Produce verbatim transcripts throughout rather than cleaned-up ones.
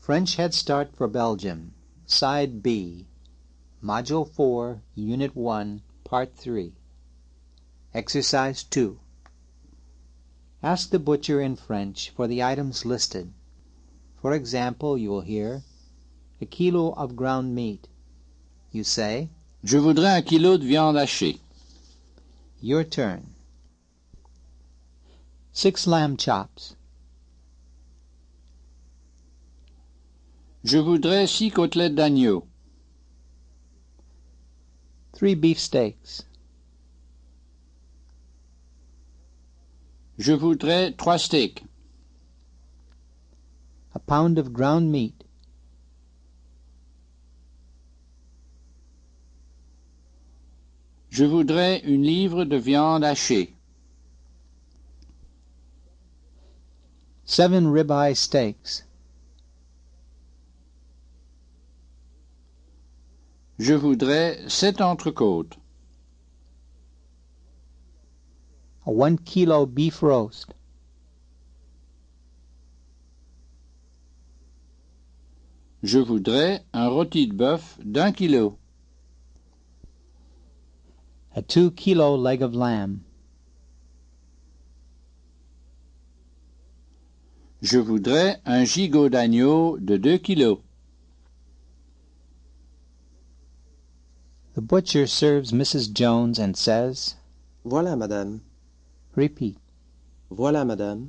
French Head Start for Belgium, Side B, Module four, Unit one, Part three. Exercise two. Ask the butcher in French for the items listed. For example, you will hear, a kilo of ground meat. You say, Je voudrais un kilo de viande hachée. Your turn. Six lamb chops. Je voudrais six côtelettes d'agneau. Three beef steaks. Je voudrais trois steaks. A pound of ground meat. Je voudrais une livre de viande hachée. Seven ribeye steaks. Je voudrais sept entrecôtes. A one kilo beef roast. Je voudrais un rôti de bœuf d'un kilo. A two kilo leg of lamb. Je voudrais un gigot d'agneau de deux kilos. The butcher serves Missus Jones and says, Voilà, madame. Repeat. Voilà, madame.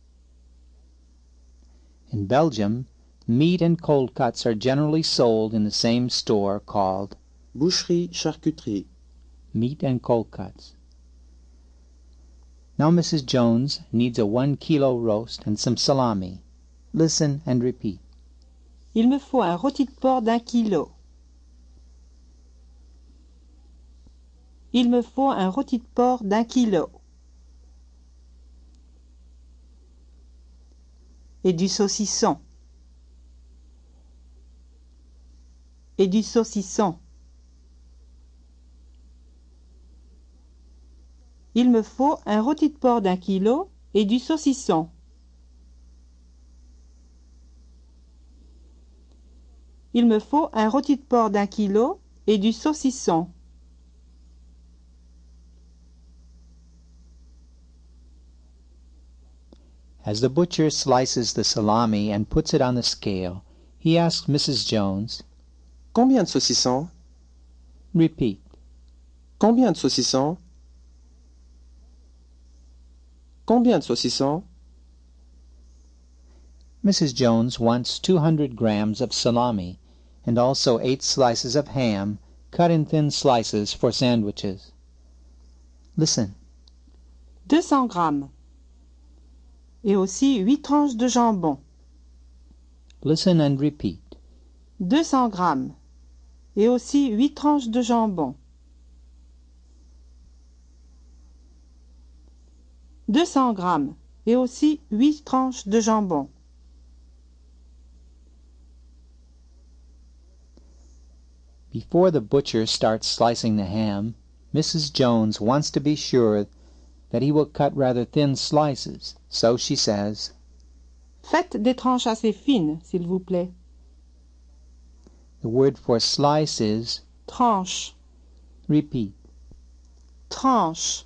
In Belgium, meat and cold cuts are generally sold in the same store called Boucherie, charcuterie. Meat and Cold Cuts. Now Missus Jones needs a one kilo roast and some salami. Listen and repeat. Il me faut un rôti de porc d'un kilo. Il me faut un rôti de porc d'un kilo. Et du saucisson. Et du saucisson. Il me faut un rôti de porc d'un kilo et du saucisson. Il me faut un rôti de porc d'un kilo et du saucisson. As the butcher slices the salami and puts it on the scale, he asks Missus Jones, Combien de saucissons? Repeat. Combien de saucissons? Combien de saucissons? Missus Jones wants two hundred grams of salami and also eight slices of ham cut in thin slices for sandwiches. Listen. deux cents grammes. Et aussi huit tranches de jambon. Listen and repeat. deux cents grammes. Et aussi huit tranches de jambon. deux cents grammes. Et aussi huit tranches de jambon. Before the butcher starts slicing the ham, Missus Jones wants to be sure that he will cut rather thin slices, so she says, Faites des tranches assez fines, s'il vous plaît. The word for slice is Tranche. repeat. Tranche.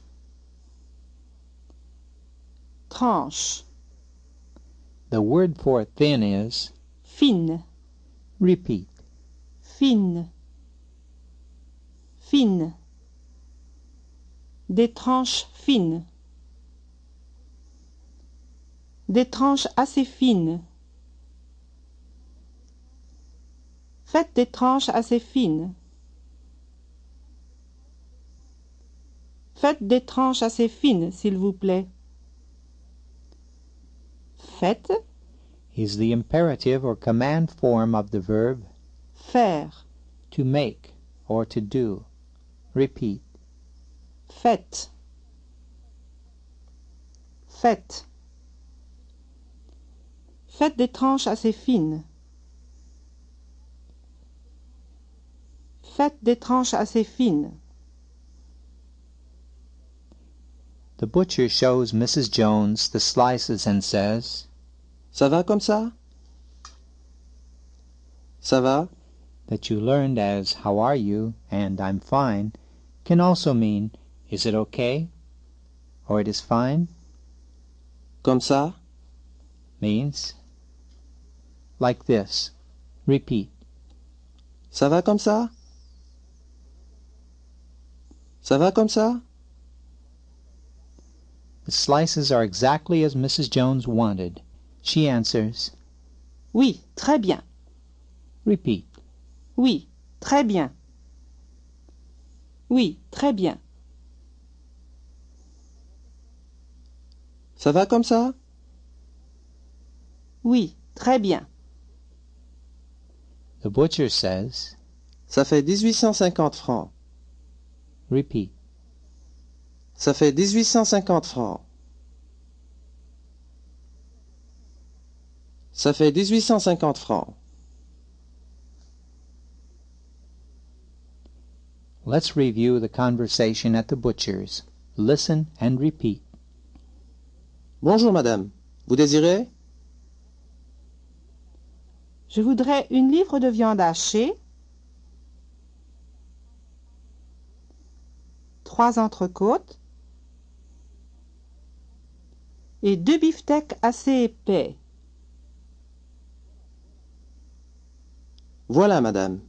Tranche. The word for thin is Fine. repeat. Fine. Fine. Des tranches fines. Des tranches assez fines. Faites des tranches assez fines. Faites des tranches assez fines, s'il vous plaît. Faites is the imperative or command form of the verb faire. to make or to do. Repeat. Faites. Faites. Faites des tranches assez fines. Faites des tranches assez fines. The butcher shows Missus Jones the slices and says, Ça va comme ça? Ça va? that you learned as how are you and I'm fine can also mean is it okay or it is fine. Comme ça? Means like this. Repeat. Ça va comme ça? Ça va comme ça? The slices are exactly as Missus Jones wanted. She answers, Oui, très bien. repeat. Oui, très bien. Oui, très bien. Ça va comme ça? Oui, très bien. The butcher says, Ça fait dix-huit cent cinquante francs. repeat. Ça fait dix-huit cent cinquante francs. Ça fait dix-huit cent cinquante francs. Let's review the conversation at the butcher's. Listen and repeat. Bonjour madame. Vous désirez? Je voudrais une livre de viande hachée, trois entrecôtes et deux beefsteaks assez épais. Voilà madame.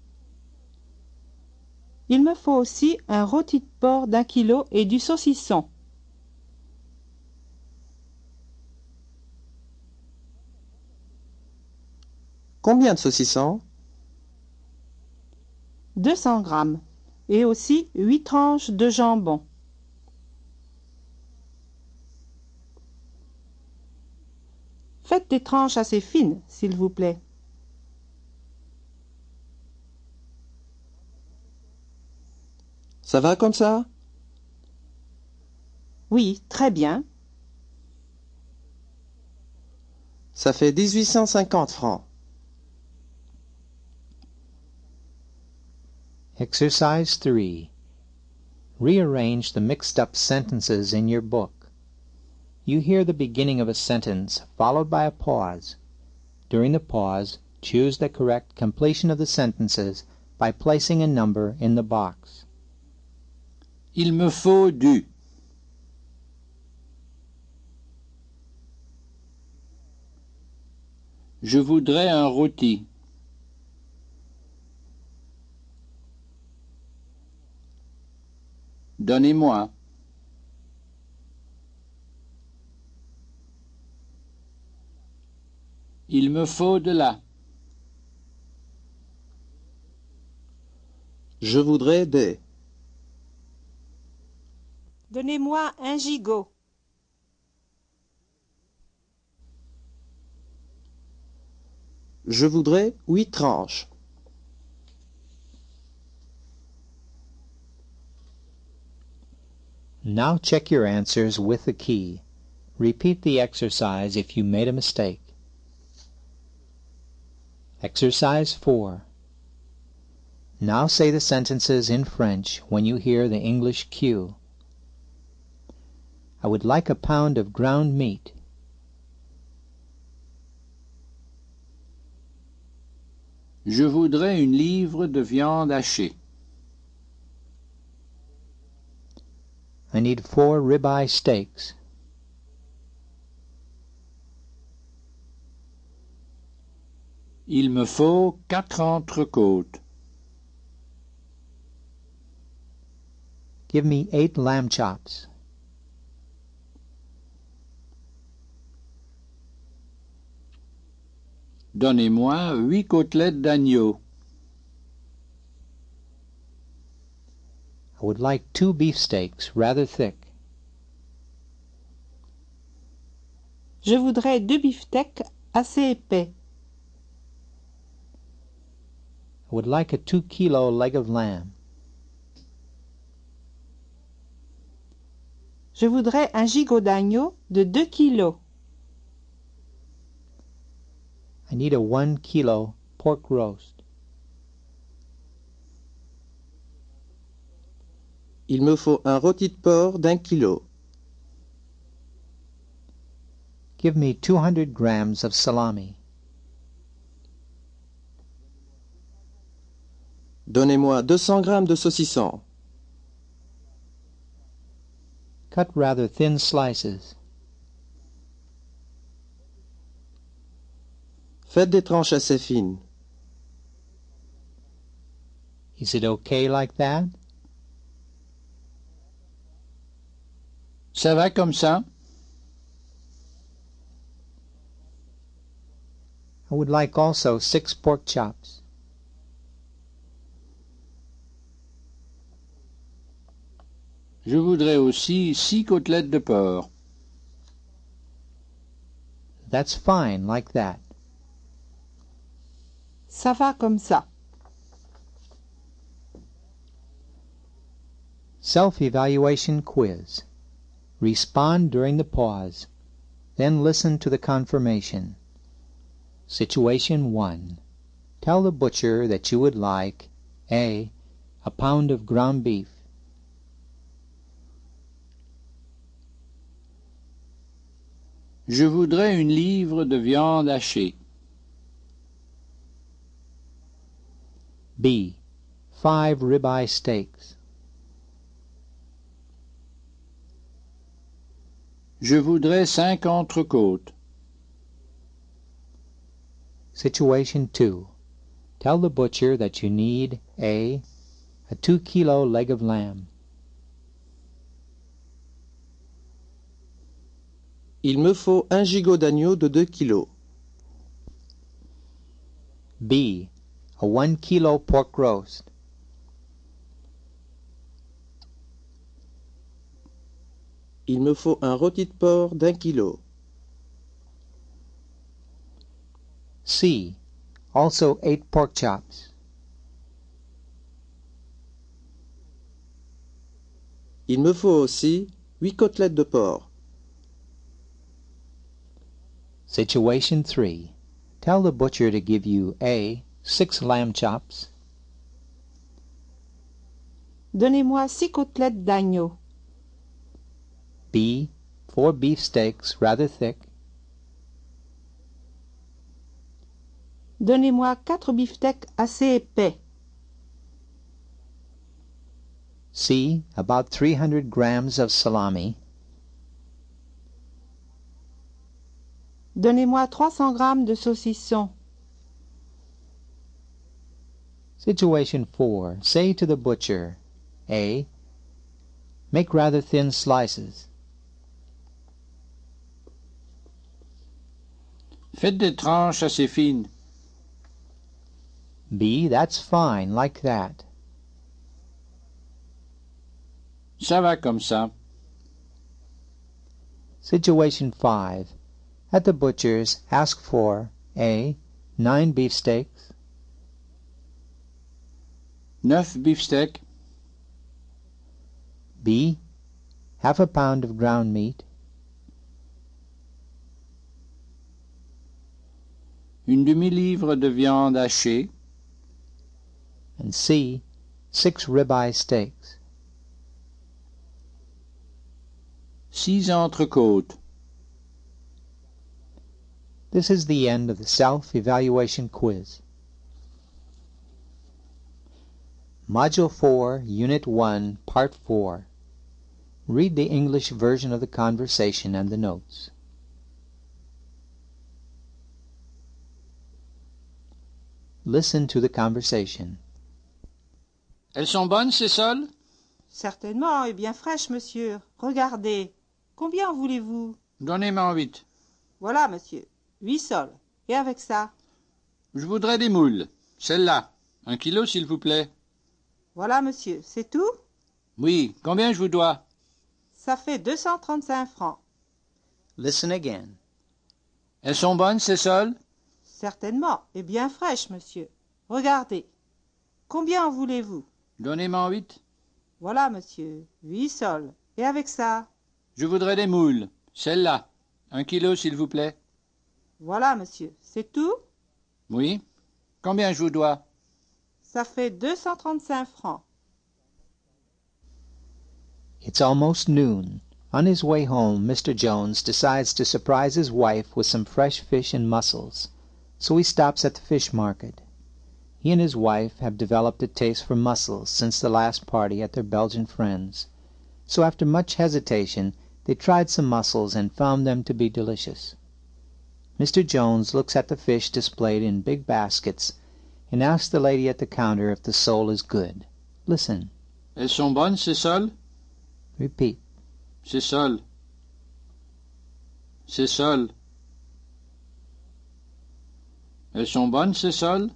Il me faut aussi un rôti de porc d'un kilo et du saucisson. Combien de saucissons? deux cents grammes et aussi huit tranches de jambon. Faites des tranches assez fines, s'il vous plaît. Ça va comme ça? Oui, très bien. Ça fait dix-huit cent cinquante francs. Exercise three. Rearrange the mixed-up sentences in your book. You hear the beginning of a sentence followed by a pause. During the pause, choose the correct completion of the sentences by placing a number in the box. Il me faut du. Je voudrais un rôti. Donnez-moi. Il me faut de la. Je voudrais des. Donnez-moi un gigot. Je voudrais huit tranches. Now check your answers with the key. Repeat the exercise if you made a mistake. Exercise four. Now say the sentences in French when you hear the English cue. I would like a pound of ground meat. Je voudrais une livre de viande hachée. I need four ribeye steaks. Il me faut quatre entrecôtes. Give me eight lamb chops. Donnez-moi huit côtelettes d'agneau. I would like two beefsteaks, rather thick. Je voudrais deux beefsteaks assez épais. I would like a two-kilo leg of lamb. Je voudrais un gigot d'agneau de deux kilos. I need a one-kilo pork roast. Il me faut un rôti de porc d'un kilo. Give me two hundred grams of salami. Donnez-moi deux cents grammes de saucisson. Cut rather thin slices. Faites des tranches assez fines. Is it okay like that? Ça va comme ça? I would like also six pork chops. Je voudrais aussi six côtelettes de porc. That's fine like that. Ça va comme ça. Self-evaluation quiz. Respond during the pause. Then listen to the confirmation. Situation one. Tell the butcher that you would like A. A pound of ground beef. Je voudrais une livre de viande hachée. B. Five ribeye steaks. Je voudrais cinq entrecôtes. Situation two. Tell the butcher that you need A. A two kilo leg of lamb. Il me faut un gigot d'agneau de deux kilos. B. A one kilo pork roast. Il me faut un rôti de porc d'un kilo. C. Also eight pork chops. Il me faut aussi huit côtelettes de porc. Situation three. Tell the butcher to give you A. Six lamb chops. Donnez-moi six côtelettes d'agneau. B. Four beef steaks, rather thick. Donnez-moi quatre beefsteaks assez épais. C. About three hundred grams of salami. Donnez-moi trois cents grammes de saucisson. Situation four. Say to the butcher A. Make rather thin slices. Faites des tranches assez fines. B. That's fine, like that. Ça va comme ça. Situation five. At the butcher's, ask for A. Nine beefsteaks. Neuf beefsteaks. B. Half a pound of ground meat. Une demi-livre de viande hachée. And C. Six ribeye steaks. Six entrecôtes. This is the end of the self-evaluation quiz. Module four, Unit one, Part four. Read the English version of the conversation and the notes. Listen to the conversation. Elles sont bonnes, ces sols? Certainement, et bien fraîches, monsieur. Regardez. Combien en voulez-vous? Donnez-moi huit. Voilà, monsieur. Huit sols. Et avec ça? Je voudrais des moules. Celle-là. Un kilo, s'il vous plaît. Voilà, monsieur. C'est tout? Oui. Combien je vous dois? Ça fait deux cent trente-cinq francs. Listen again. Elles sont bonnes, ces sols? Certainement, et bien fraîches, monsieur. Regardez. Combien en voulez-vous? Donnez-moi huit. Voilà, monsieur. Huit sols. Et avec ça? Je voudrais des moules. Celle-là. Un kilo, s'il vous plaît. Voilà, monsieur. C'est tout? Oui. Combien je vous dois? Ça fait deux cent trente-cinq francs. It's almost noon. On his way home, Mister Jones decides to surprise his wife with some fresh fish and mussels, so he stops at the fish market. He and his wife have developed a taste for mussels since the last party at their Belgian friends', so after much hesitation they tried some mussels and found them to be delicious. Mister Jones looks at the fish displayed in big baskets and asks the lady at the counter if the sole is good. Listen. Elles sont bonnes, ces sols? Repeat. C'est sol. C'est sol. Elles sont bonnes, ces sols?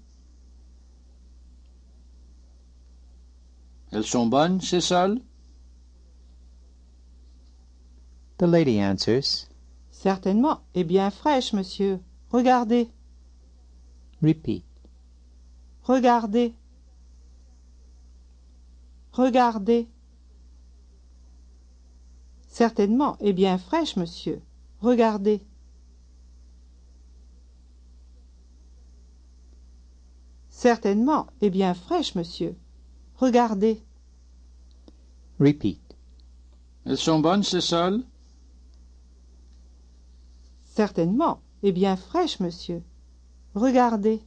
Elles sont bonnes, ces sols? The lady answers. Certainement, et bien fraîche, monsieur. Regardez. Repeat. Regardez. Regardez. Certainement, et bien fraîche, monsieur. Regardez. Certainement, et bien fraîche, monsieur. Regardez. Repeat. Elles sont bonnes, ces sols? Certainement, et bien fraîche, monsieur. Regardez.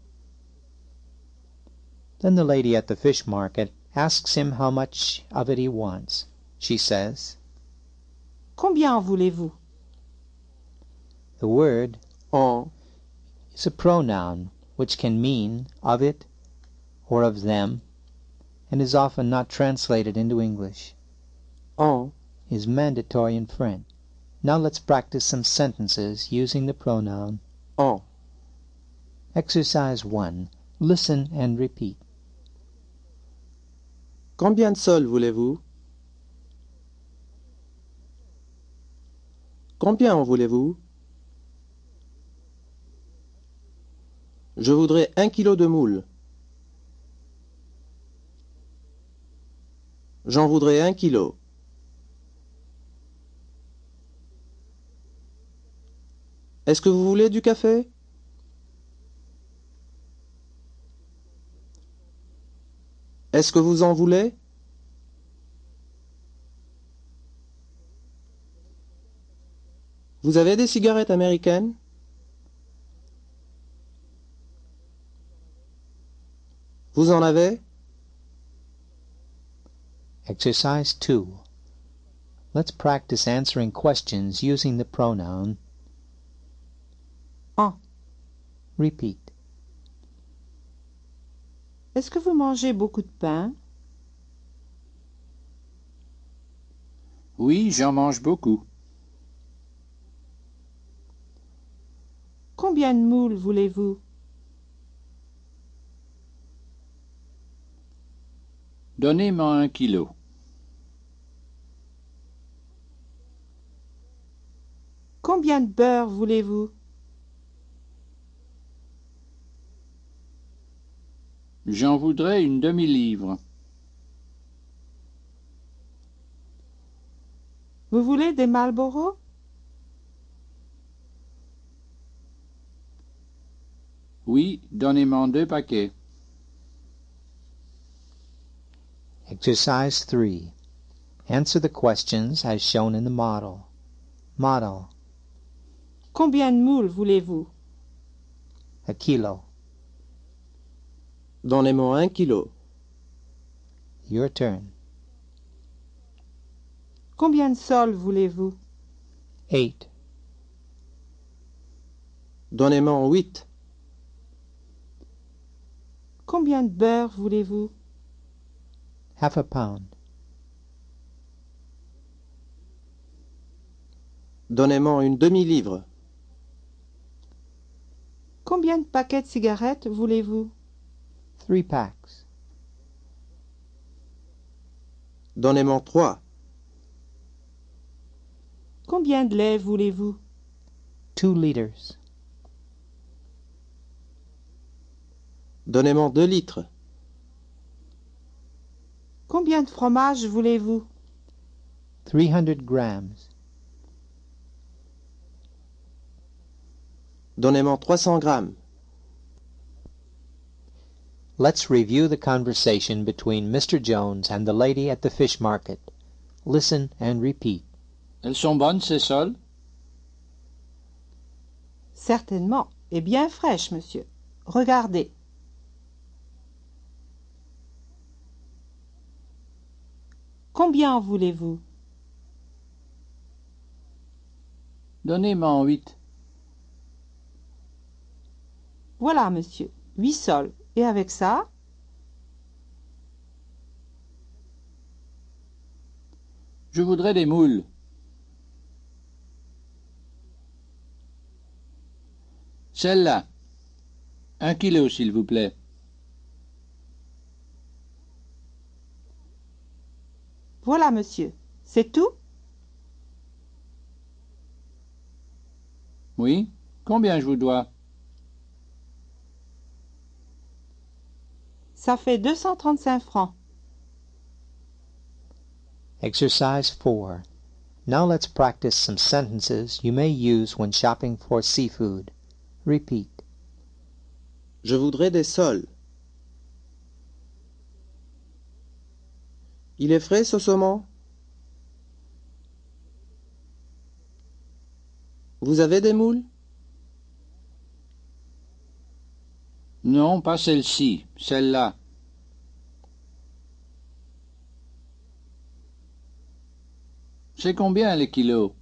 Then the lady at the fish market asks him how much of it he wants. She says, Combien en voulez-vous? the word En. is a pronoun which can mean of it or of them, and is often not translated into English. En. Is mandatory in French. Now let's practice some sentences using the pronoun. En. Exercise one. Listen and repeat. Combien de sols voulez-vous? Combien en voulez-vous? Je voudrais un kilo de moules. J'en voudrais un kilo. Est-ce que vous voulez du café? Est-ce que vous en voulez? Vous avez des cigarettes américaines? Vous en avez? Exercise two. Let's practice answering questions using the pronoun. En. Repeat. Est-ce que vous mangez beaucoup de pain? Oui, j'en mange beaucoup. Combien de moules voulez-vous? Donnez-moi un kilo. Combien de beurre voulez-vous? J'en voudrais une demi-livre. Vous voulez des Marlboro? Oui, donnez-moi deux paquets. Exercise three. Answer the questions as shown in the model. Model. Combien de moules voulez-vous? A kilo. Donnez-moi un kilo. Your turn. Combien de sols voulez-vous? Eight. Donnez-moi huit. Combien de beurre voulez-vous? Half a pound. Donnez-moi une demi-livre. Combien de paquets de cigarettes voulez-vous? Three packs. Donnez-moi trois. Combien de lait voulez-vous? Two liters. Donnez-moi deux litres. Combien de fromage voulez-vous? Three hundred grams. Donnez-moi trois cents grammes. Let's review the conversation between Mister Jones and the lady at the fish market. Listen and repeat. Elles sont bonnes, ces sols? Certainement, et bien fraîches, monsieur. Regardez. Combien en voulez-vous? Donnez-m'en huit. Voilà, monsieur. Huit sols. Et avec ça? Je voudrais des moules. Celle-là. Un kilo, s'il vous plaît. Voilà, monsieur. C'est tout? Oui. Combien je vous dois? Ça fait deux cent trente-cinq francs. Exercise four. Now let's practice some sentences you may use when shopping for seafood. Repeat. Je voudrais des sols. Il est frais ce saumon? Vous avez des moules? Non, pas celle-ci. Celle-là. C'est combien les kilos?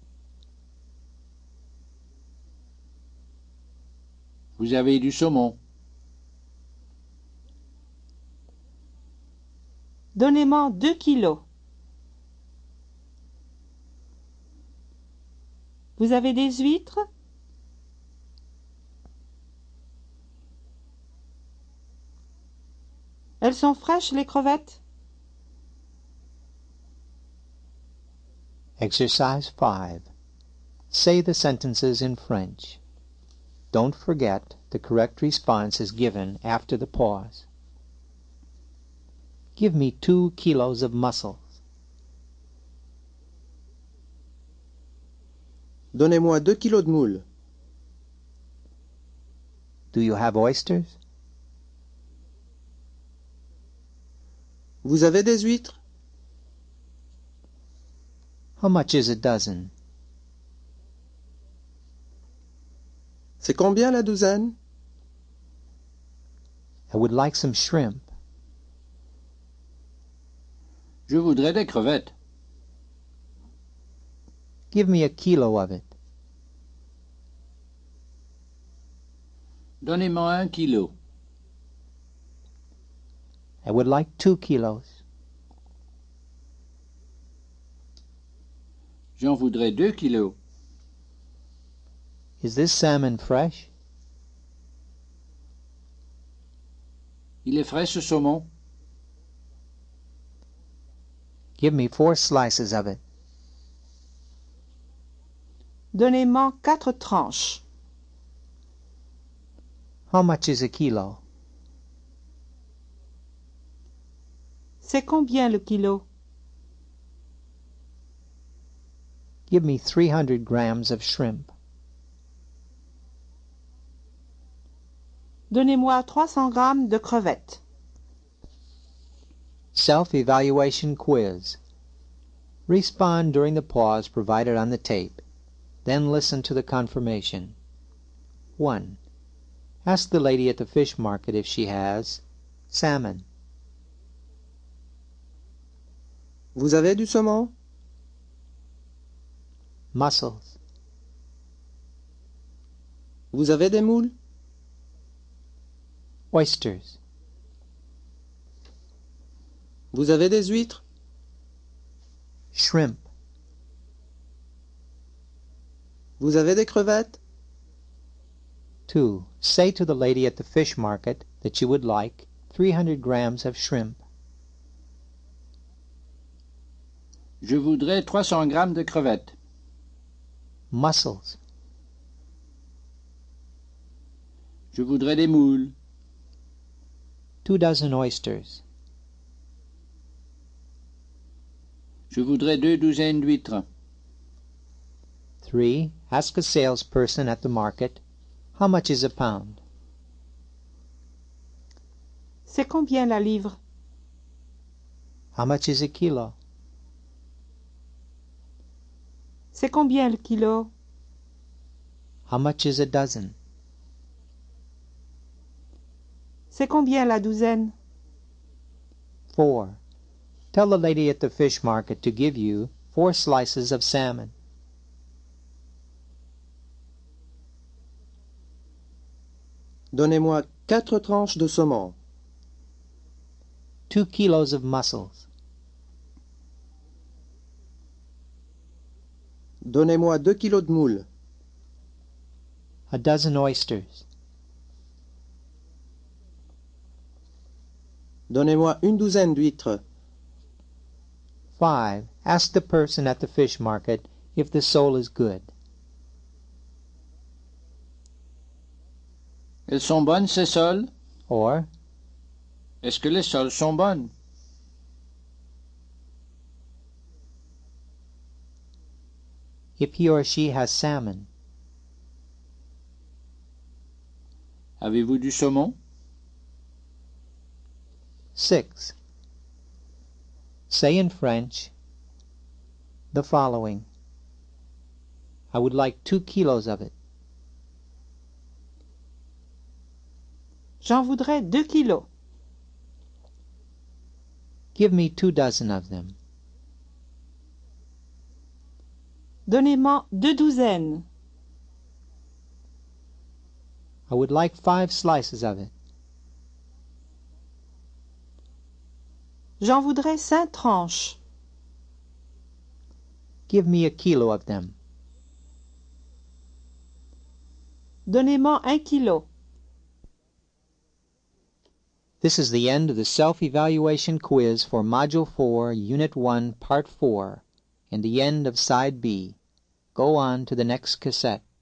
Vous avez du saumon. Donnez-moi deux kilos. Vous avez des huîtres? Elles sont fraîches, les crevettes? Exercise five. Say the sentences in French. Don't forget the correct response is given after the pause. Give me two kilos of mussels. Donnez-moi deux kilos de moules. Do you have oysters? Vous avez des huîtres? How much is a dozen? C'est combien la douzaine? I would like some shrimp. Je voudrais des crevettes. Give me a kilo of it. Donnez-moi un kilo. I would like two kilos. J'en voudrais deux kilos. Is this salmon fresh? Il est frais ce saumon? Give me four slices of it. Donnez-moi quatre tranches. How much is a kilo? C'est combien le kilo? Give me three hundred grams of shrimp. Donnez-moi trois cents grammes de crevettes. Self-evaluation quiz. Respond during the pause provided on the tape. Then listen to the confirmation. one. Ask the lady at the fish market if she has salmon. Vous avez du saumon? Mussels. Vous avez des moules? Oysters. Vous avez des huîtres? Shrimp. Vous avez des crevettes? two. Say to the lady at the fish market that you would like three hundred grams of shrimp. Je voudrais trois cents grammes de crevettes. Mussels. Je voudrais des moules. Two dozen oysters. Je voudrais deux douzaines d'huîtres. three. Ask a salesperson at the market, how much is a pound? C'est combien la livre? How much is a kilo? C'est combien le kilo? How much is a dozen? C'est combien la douzaine? four. Tell the lady at the fish market to give you four slices of salmon. Donnez-moi quatre tranches de saumon. Two kilos of mussels. Donnez-moi deux kilos de moules. A dozen oysters. Donnez-moi une douzaine d'huîtres. Five. Ask the person at the fish market if the sole is good. Elles sont bonnes, ces soles? Or, Est-ce que les soles sont bonnes? if he or she has salmon. Avez-vous du saumon? Six. Say in French the following. I would like two kilos of it. J'en voudrais deux kilos. Give me two dozen of them. Donnez-moi deux douzaines. I would like five slices of it. J'en voudrais cinq tranches. Give me a kilo of them. Donnez-moi un kilo. This is the end of the self-evaluation quiz for Module four, Unit one, Part four, and the end of Side B. Go on to the next cassette.